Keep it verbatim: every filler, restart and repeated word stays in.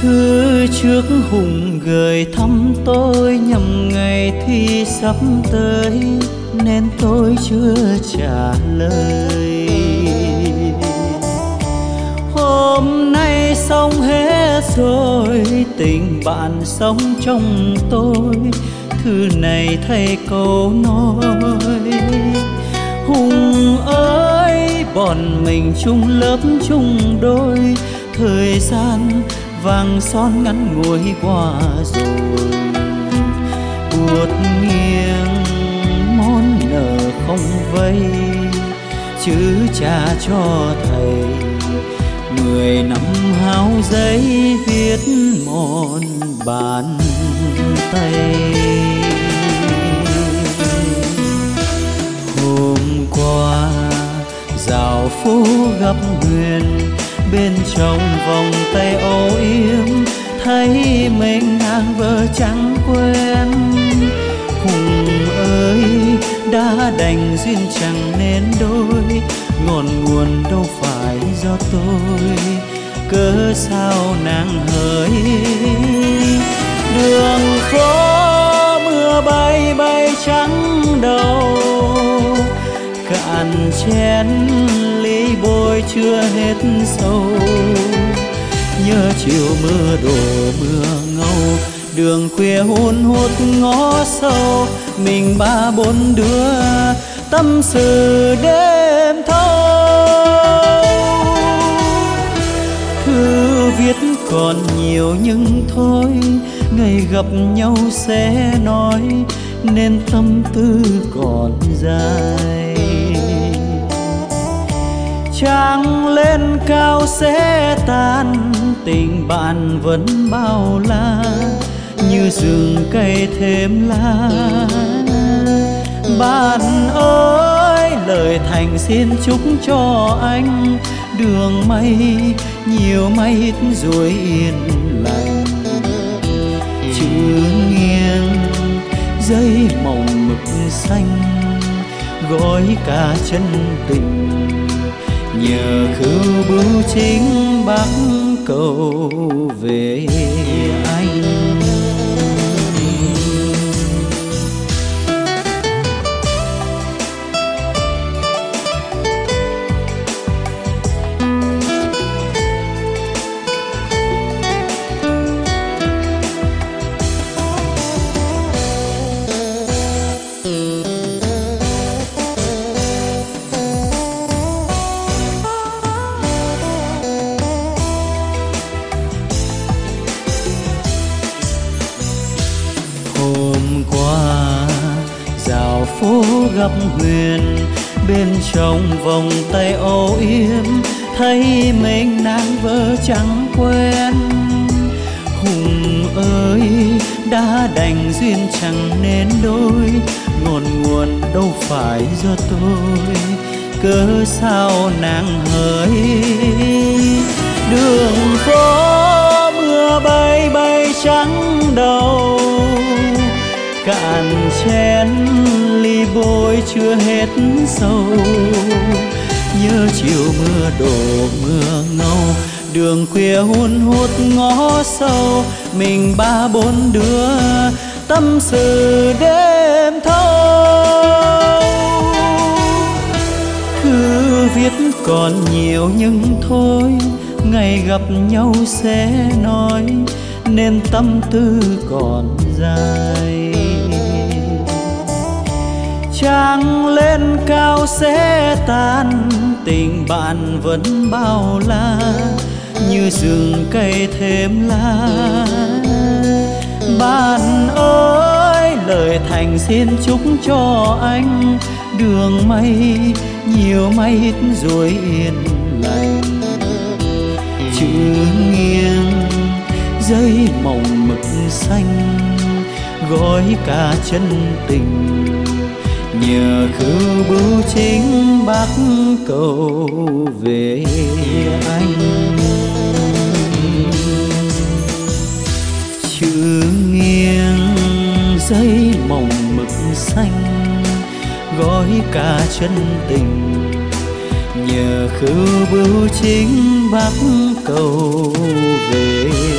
Thư trước hùng gửi thăm tôi nhằm ngày thi sắp tới nên tôi chưa trả lời. Hôm nay xong hết rồi, tình bạn sống trong tôi, thư này thay câu nói. Hùng ơi, bọn mình chung lớp chung đôi, thời gian vàng son ngắn ngủi qua rồi. Buột nghiêng món nợ không vay, chứ trả cho thầy mười năm hao giấy viết mòn bàn tay. Hôm qua dạo phố gặp Huyền, bên trong vòng tay âu yếm thấy mình ngang vợ chẳng quen. Hùng ơi, đã đành duyên chẳng nên đôi, ngọn nguồn đâu phải do tôi, cớ sao nàng hỡi. Đường phố mưa bay bay trắng đầu, cạn chén ly bôi chưa hết sâu. Nhớ chiều mưa đổ mưa ngâu, đường khuya hun hút ngõ sâu, mình ba bốn đứa tâm sự đêm thâu. Thư viết còn nhiều nhưng thôi, ngày gặp nhau sẽ nói, nên tâm tư còn dài. Trăng lên cao sẽ tan, tình bạn vẫn bao la, như rừng cây thêm lá. Bạn ơi, lời thành xin chúc cho anh, đường mây nhiều mây ít rồi yên lành. Chữ nghiêng giấy màu mực xanh, gói cả chân tình, nhờ khưu bưu chính bắc cầu về anh. Phố gặp Huyền, bên trong vòng tay âu yếm thấy mình nàng vợ chẳng quen. Hùng ơi, đã đành duyên chẳng nên đôi, ngọn nguồn đâu phải do tôi, cớ sao nàng hỡi. Đường phố mưa bay bay trắng đầu, cạn chén ly bôi chưa hết sâu. Nhớ chiều mưa đổ mưa ngâu, đường khuya hun hút ngõ sâu, mình ba bốn đứa tâm sự đêm thâu. Thư viết còn nhiều nhưng thôi, ngày gặp nhau sẽ nói, nên tâm tư còn dài. Trăng lên cao sẽ tan, tình bạn vẫn bao la, như rừng cây thêm lá. Bạn ơi, lời thành xin chúc cho anh, đường mây nhiều mây ít rồi yên lành. Chữ nghiêng giấy màu mực xanh, gói cả chân tình, nhờ khưu bưu chính bắc cầu về anh. Chữ nghiêng giấy màu mực xanh, gói cả chân tình, nhờ khưu bưu chính bắc cầu về